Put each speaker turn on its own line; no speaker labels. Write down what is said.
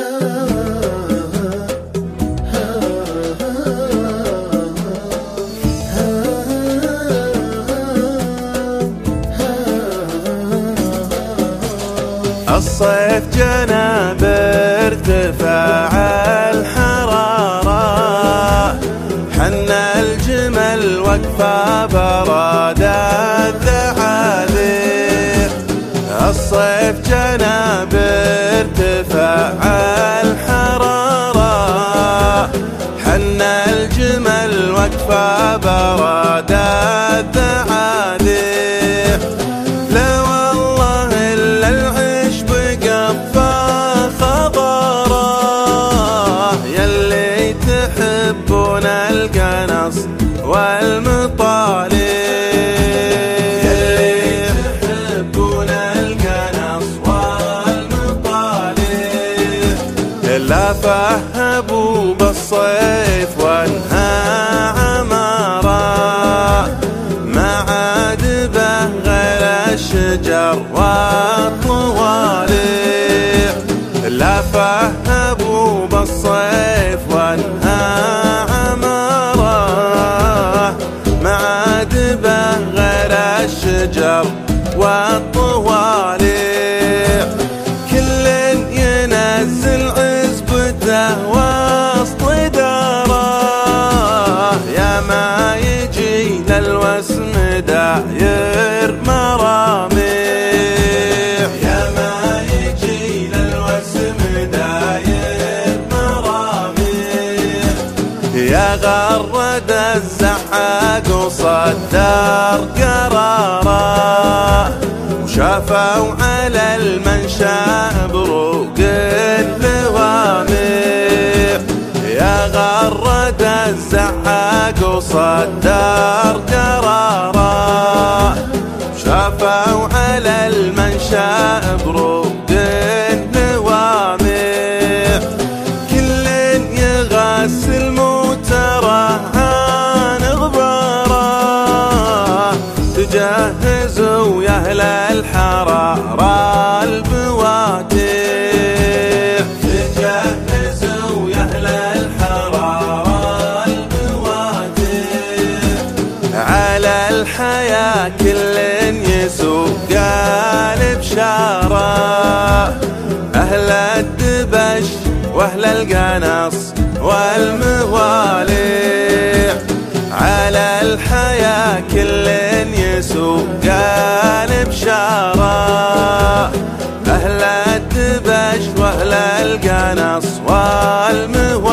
الصيف جنا بارتفاع الحرارة، حن الجمل وقفة براد الذعابير. الصيف جنا بارتفاع الحرارة، حن الجمل وقفة براد الذعابير. لا والله إلا العيش بقفة خضراء، يلي تحبون القنص والمطالب، يلي تحبون القنص والمطالب. لا فهبوا بالصيف وانها عمارة، ما عاد به غير الشجر والطوالب. لا فهبوا بالصيف وانها عمارة، ما عاد به غير الشجر والطوالب. كل ينزل عزبته وسط داره، يا ما يجي للوسم داير مراميح، يا ما يجي للوسم داير مراميح. يا غرد الزحاق وصدر قراره، وشافوا على المنشا بروق اللواميح. يا غرد الزحاق وصدر قراره، شافوا على المنشا بروق اللواميح. كل يغسل موتره عن غباره، تجهزوا يا اهل الحراره البواتيح، تجهزوا يا اهل الحراره البواتيح. على الحياة كل يسوق قالب شاره، اهل الدبش واهل القنص والمواليع. على الحياة كل يسوق قالب شاره، أهل الدبش وأهل القنص والمواليع.